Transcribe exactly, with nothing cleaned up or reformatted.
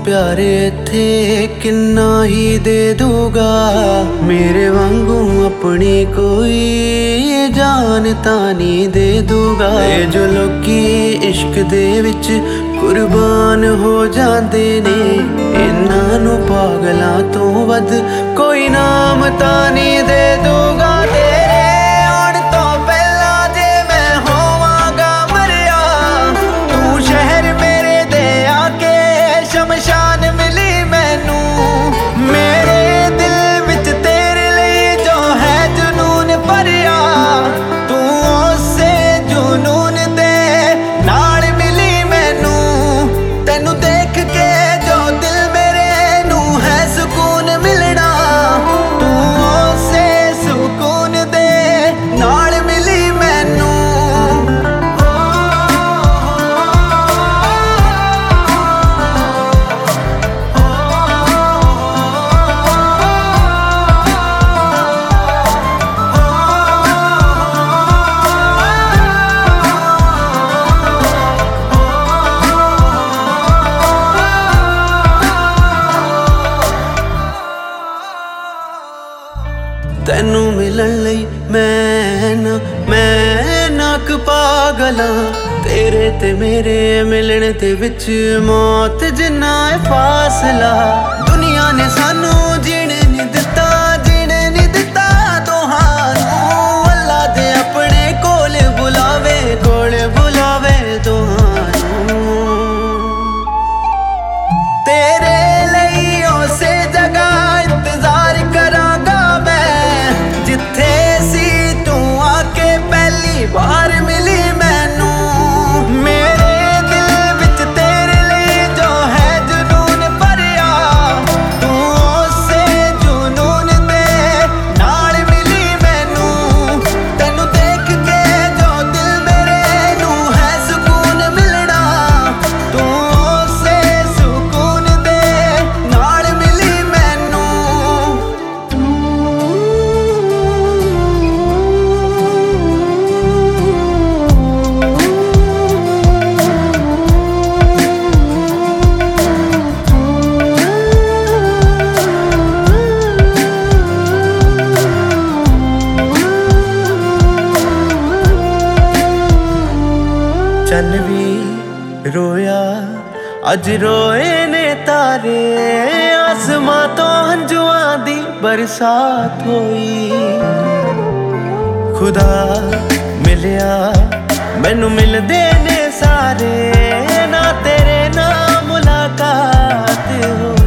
प्यार इत्थे किन्ना ही दे दूगा, मेरे वांगू अपनी कोई जान तां नहीं दे दूगा। ये जो लोकी इश्क दे विच कुर्बान हो जाते ने, इन्हां नूं पागलां तों वध कोई नाम तां नहीं दे दूगा। तेरे आउण तों पहलां जे मैं होवांगा मरिया, तू शहर मेरे दे आके शमशान मिली मैनू। मेरे दिल विच तेरे लिए जो है जुनून भरिया, तू उसे जुनून दे नाल मिली मैनू। तेनू देख के जो दिल मेरे नू है सुकून मिलना, तू उसे सुकून दे नाल मिली मैनू। तैनू मिलन लई मैं ना मैं नाक पागला, तेरे ते मेरे मिलन दे विच मौत जिन्ना है फासला। दुनिया ने सानू जीने नहीं दिता, जीने नहीं दिता तुहानू। अल्लाह दे अपने कोल बुलावे, कोल बुलावे तुहानू। तेरे लई उसे जगह इंतजार करांगा मैं, जिथे सी तू आके पहली बार मिली मैनू। मेरे दिल विच तेरे लिए जो है जुनून भरिया, तू उसे जुनून दे नाल मिली मैनू। तेनू देख के जो दिल मेरे नू है सुकून मिलना, तू उसे सुकून दे नाल मिली मैनू। चन भी रोया अज रोए ने तारे, आसमां तो हंजुआं दी बरसात होई। खुदा मिलिया मैनू मिलदे ने सारे, ना तेरे ना मुलाकात हो।